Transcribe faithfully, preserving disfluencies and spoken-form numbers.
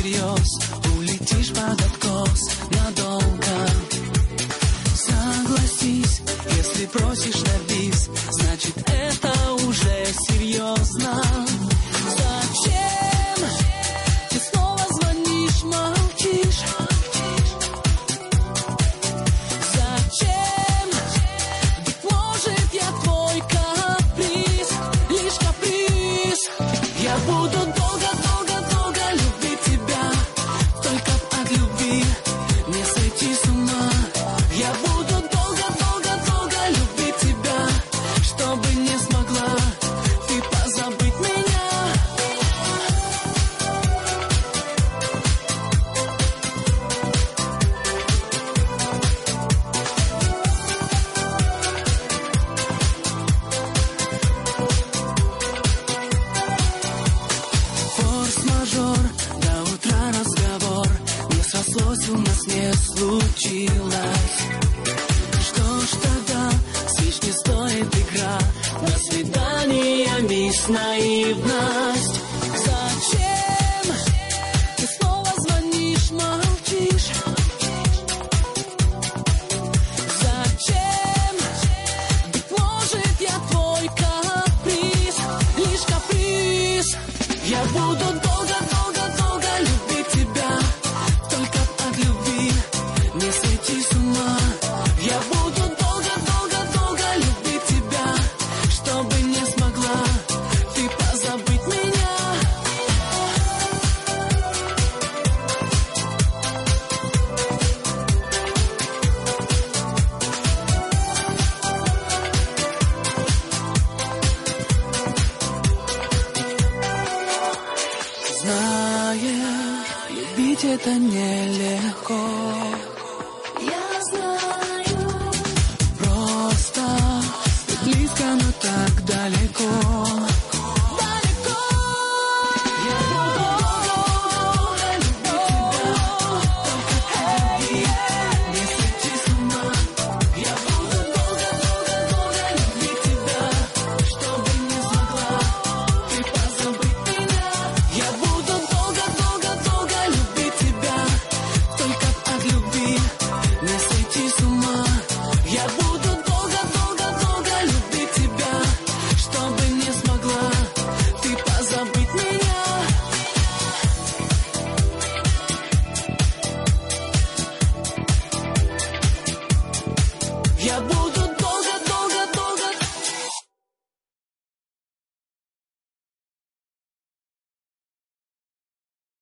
всерьез, улетишь под откос надолго. Согласись, если просишь на бис, значит это уже серьезно. Зачем ты снова звонишь, молчишь? Зачем? Быть может, я твой каприз, лишь каприз. Я буду долго-долго-долго любить тебя, только от любви не сойти с ума. Я буду долго-долго-долго любить тебя, чтобы не смогла ты позабыть меня. Форс-мажор, до утра разговор, не срослось, у нас не случилось. Что ж тогда, свеч не стоит игра, до свидания, мисс Наивность. Зачем ты снова звонишь, молчишь? Зачем? Быть может, я твой каприз, лишь каприз. Я буду долго-долго-долго любить тебя, только от любви не сойти с ума. Я буду долго-долго-долго любить тебя, чтобы не смогла ты позабыть меня. Знаешь, любить это нелегко.